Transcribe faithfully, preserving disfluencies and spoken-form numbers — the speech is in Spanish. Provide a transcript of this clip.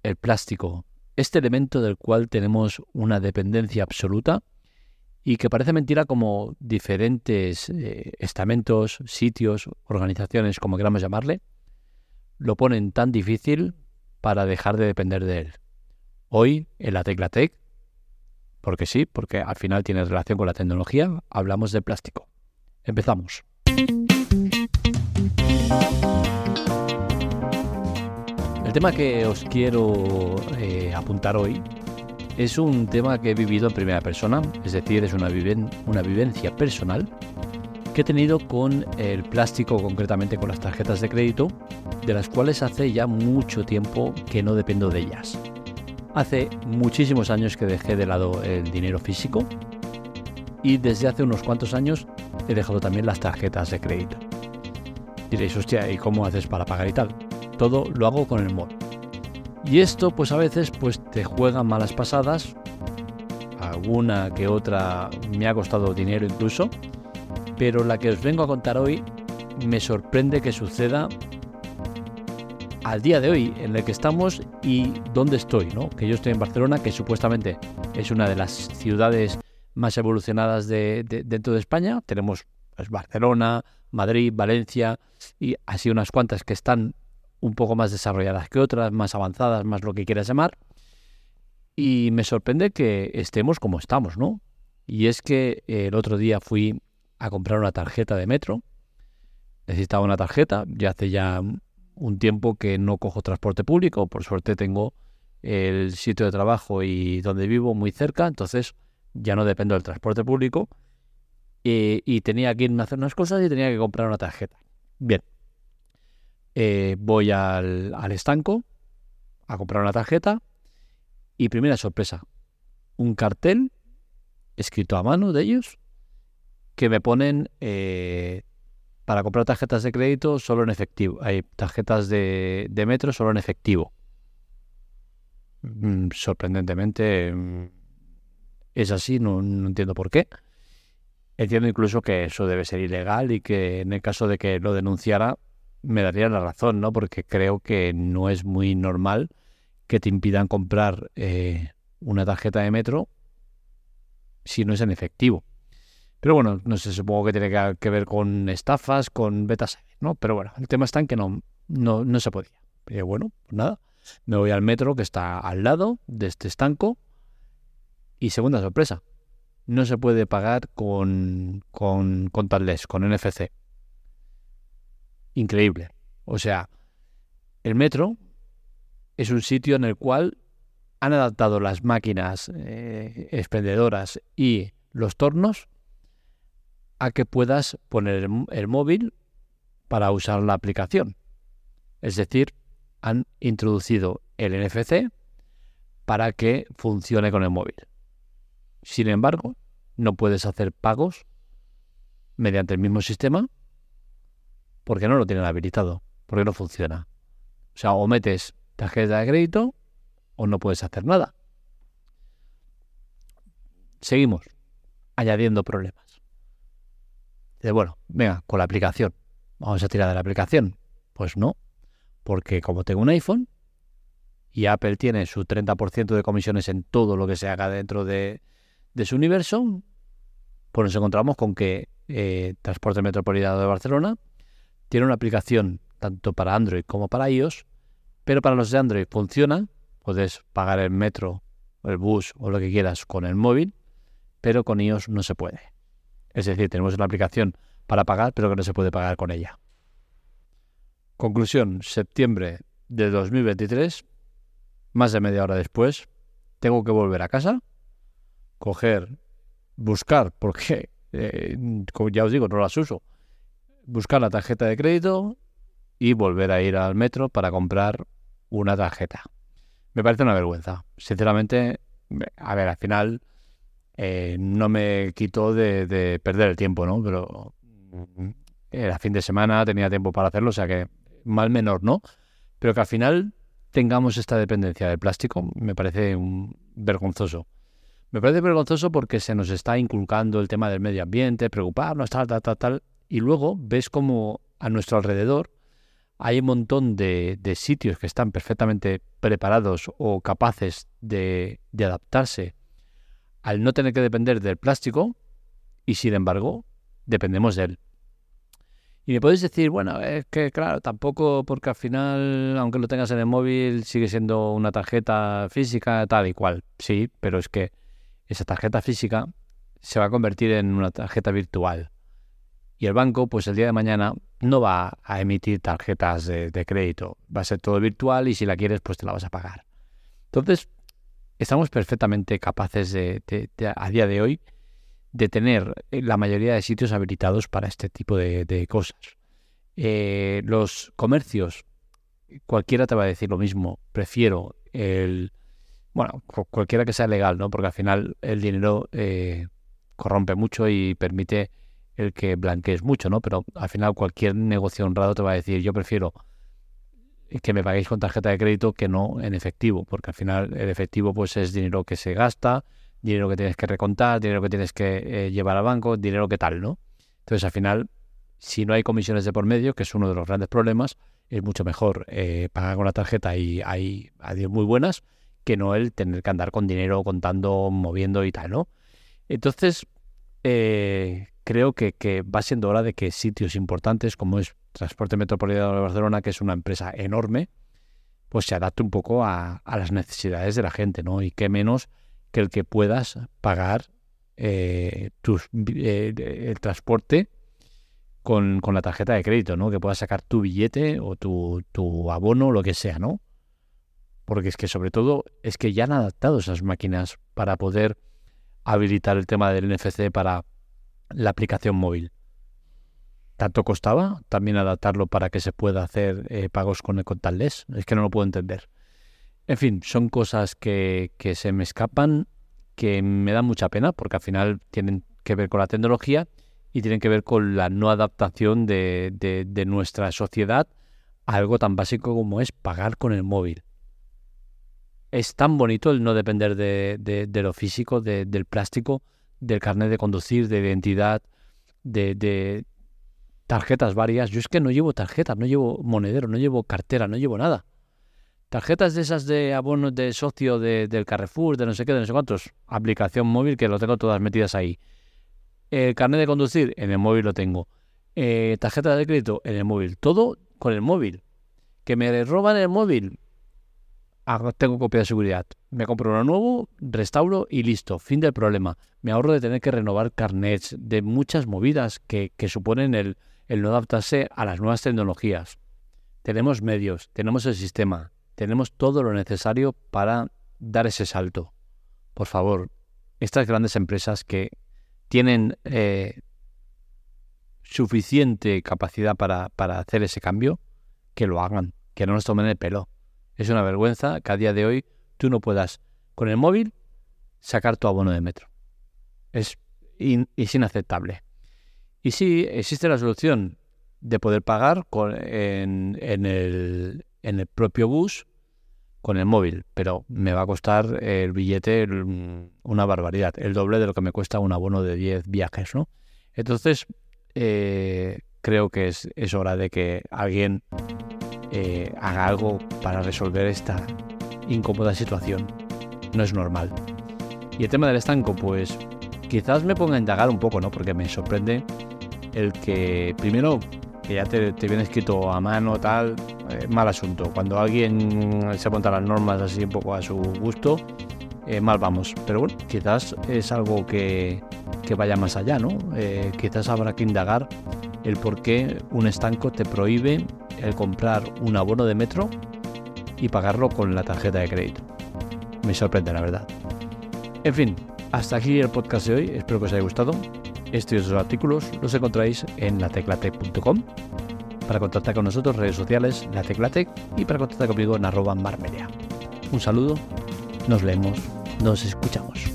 el plástico, este elemento del cual tenemos una dependencia absoluta y que parece mentira como diferentes eh, estamentos, sitios, organizaciones, como queramos llamarle, lo ponen tan difícil para dejar de depender de él. Hoy, en la Tecla Tech, porque sí, porque al final tiene relación con la tecnología, hablamos de plástico. Empezamos. El tema que os quiero eh, apuntar hoy es un tema que he vivido en primera persona, es decir, es una, viven- una vivencia personal que he tenido con el plástico, concretamente con las tarjetas de crédito, de las cuales hace ya mucho tiempo que no dependo de ellas. Hace muchísimos años que dejé de lado el dinero físico y desde hace unos cuantos años he dejado también las tarjetas de crédito. Diréis, hostia, ¿y cómo haces para pagar y tal? Todo lo hago con el móvil. Y esto pues a veces pues te juega malas pasadas, alguna que otra me ha costado dinero incluso, pero la que os vengo a contar hoy me sorprende que suceda al día de hoy en el que estamos y dónde estoy, ¿no? Que yo estoy en Barcelona, que supuestamente es una de las ciudades más evolucionadas de, de, dentro de España. Tenemos pues, Barcelona, Madrid, Valencia y así unas cuantas que están un poco más desarrolladas que otras, más avanzadas, más lo que quieras llamar. Y me sorprende que estemos como estamos, ¿no? Y es que el otro día fui a comprar una tarjeta de metro. Necesitaba una tarjeta, ya hace ya un tiempo que no cojo transporte público, por suerte tengo el sitio de trabajo y donde vivo muy cerca, entonces ya no dependo del transporte público eh, y tenía que irme a hacer unas cosas y tenía que comprar una tarjeta. Bien, eh, voy al, al estanco a comprar una tarjeta y primera sorpresa, un cartel escrito a mano de ellos que me ponen... Eh, para comprar tarjetas de crédito solo en efectivo. Hay tarjetas de, de metro solo en efectivo. Mm, sorprendentemente mm, es así, no, no entiendo por qué. Entiendo incluso que eso debe ser ilegal y que en el caso de que lo denunciara me daría la razón, ¿no? Porque creo que no es muy normal que te impidan comprar eh, una tarjeta de metro si no es en efectivo. Pero bueno, no sé, supongo que tiene que, que ver con estafas, con vete a saber, ¿no? Pero bueno, el tema está en que no, no, no se podía. Pero bueno, pues nada, me voy al metro que está al lado de este estanco y segunda sorpresa, no se puede pagar con, con contactless, con N F C. Increíble. O sea, el metro es un sitio en el cual han adaptado las máquinas eh, expendedoras y los tornos a que puedas poner el, el móvil para usar la aplicación. Es decir, han introducido el N F C para que funcione con el móvil. Sin embargo, no puedes hacer pagos mediante el mismo sistema porque no lo tienen habilitado, porque no funciona. O sea, o metes tarjeta de crédito o no puedes hacer nada. Seguimos añadiendo problemas. De, bueno, venga, con la aplicación. Vamos a tirar de la aplicación. Pues no, porque como tengo un iPhone y Apple tiene su treinta por ciento de comisiones en todo lo que se haga dentro de, de su universo, pues nos encontramos con que eh, Transporte Metropolitano de Barcelona tiene una aplicación tanto para Android como para iOS, pero para los de Android funciona, puedes pagar el metro, el bus o lo que quieras con el móvil, pero con iOS no se puede. Es decir, tenemos una aplicación para pagar, pero que no se puede pagar con ella. Conclusión, septiembre de dos mil veintitrés, más de media hora después, tengo que volver a casa, coger, buscar, porque, eh, como ya os digo, no las uso, buscar la tarjeta de crédito y volver a ir al metro para comprar una tarjeta. Me parece una vergüenza. Sinceramente, a ver, al final... Eh, no me quitó de, de perder el tiempo, ¿no? Pero era fin de semana, tenía tiempo para hacerlo, o sea que mal menor, ¿no? Pero que al final tengamos esta dependencia del plástico me parece un vergonzoso. Me parece vergonzoso porque se nos está inculcando el tema del medio ambiente, preocuparnos, tal, tal, tal, tal, y luego ves como a nuestro alrededor hay un montón de, de sitios que están perfectamente preparados o capaces de, de adaptarse al no tener que depender del plástico y, sin embargo, dependemos de él. Y me podéis decir, bueno, es que claro, tampoco, porque al final, aunque lo tengas en el móvil, sigue siendo una tarjeta física tal y cual. Sí, pero es que esa tarjeta física se va a convertir en una tarjeta virtual. Y el banco, pues el día de mañana, no va a emitir tarjetas de, de crédito. Va a ser todo virtual y si la quieres, pues te la vas a pagar. Entonces, estamos perfectamente capaces de, de, de, a día de hoy, de tener la mayoría de sitios habilitados para este tipo de, de cosas. Eh, los comercios, cualquiera te va a decir lo mismo. Prefiero el... Bueno, cualquiera que sea legal, ¿no? Porque al final el dinero eh, corrompe mucho y permite el que blanquees mucho, ¿no? Pero al final cualquier negocio honrado te va a decir, yo prefiero que me paguéis con tarjeta de crédito que no en efectivo, porque al final el efectivo pues es dinero que se gasta, dinero que tienes que recontar, dinero que tienes que eh, llevar al banco, dinero que tal, ¿no? Entonces al final, si no hay comisiones de por medio, que es uno de los grandes problemas, es mucho mejor eh, pagar con la tarjeta y hay adiós muy buenas, que no el tener que andar con dinero contando, moviendo y tal, ¿no? Entonces, eh, creo que, que va siendo hora de que sitios importantes como es Transporte Metropolitano de Barcelona, que es una empresa enorme, pues se adapte un poco a, a las necesidades de la gente, ¿no? Y qué menos que el que puedas pagar eh, tus, eh, el transporte con, con la tarjeta de crédito, ¿no? Que puedas sacar tu billete o tu, tu abono, lo que sea, ¿no? Porque es que sobre todo es que ya han adaptado esas máquinas para poder habilitar el tema del N F C para la aplicación móvil. ¿Tanto costaba también adaptarlo para que se pueda hacer eh, pagos con el contactless? Es que no lo puedo entender. En fin, son cosas que, que se me escapan, que me dan mucha pena porque al final tienen que ver con la tecnología y tienen que ver con la no adaptación de, de, de nuestra sociedad a algo tan básico como es pagar con el móvil. Es tan bonito el no depender de, de, de lo físico, de, del plástico, del carnet de conducir, de identidad, de, de tarjetas varias. Yo es que no llevo tarjetas, no llevo monedero, no llevo cartera, no llevo nada. Tarjetas de esas de abonos de socio de, del Carrefour, de no sé qué, de no sé cuántos. Aplicación móvil que lo tengo todas metidas ahí. El carnet de conducir, en el móvil lo tengo. Eh, tarjeta de crédito, en el móvil. Todo con el móvil. Que me roban el móvil. Tengo copia de seguridad. Me compro uno nuevo, restauro y listo. Fin del problema. Me ahorro de tener que renovar carnets, de muchas movidas que, que suponen el, el no adaptarse a las nuevas tecnologías. Tenemos medios, tenemos el sistema, tenemos todo lo necesario para dar ese salto. Por favor, estas grandes empresas que tienen eh, suficiente capacidad para, para hacer ese cambio, que lo hagan, que no nos tomen el pelo. Es una vergüenza que a día de hoy tú no puedas, con el móvil, sacar tu abono de metro. Es, in, es inaceptable. Y sí, existe la solución de poder pagar con, en, en, el, en el propio bus con el móvil, pero me va a costar el billete una barbaridad, el doble de lo que me cuesta un abono de diez viajes, ¿no? Entonces, eh, creo que es, es hora de que alguien eh, haga algo para resolver esta incómoda situación. No es normal. Y el tema del estanco, pues quizás me ponga a indagar un poco, ¿no? Porque me sorprende el que, primero, que ya te, te viene escrito a mano, tal, eh, mal asunto. Cuando alguien se apunta las normas así un poco a su gusto, eh, mal vamos. Pero bueno, quizás es algo que, que vaya más allá, ¿no? Eh, quizás habrá que indagar el por qué un estanco te prohíbe el comprar un abono de metro y pagarlo con la tarjeta de crédito. Me sorprende, la verdad. En fin, hasta aquí el podcast de hoy. Espero que os haya gustado. Estos y otros artículos los encontráis en la tecla tec punto com. Para contactar con nosotros, redes sociales, La Tecla Tec, y para contactar conmigo en arroba marmelia. Un saludo, nos leemos, nos escuchamos.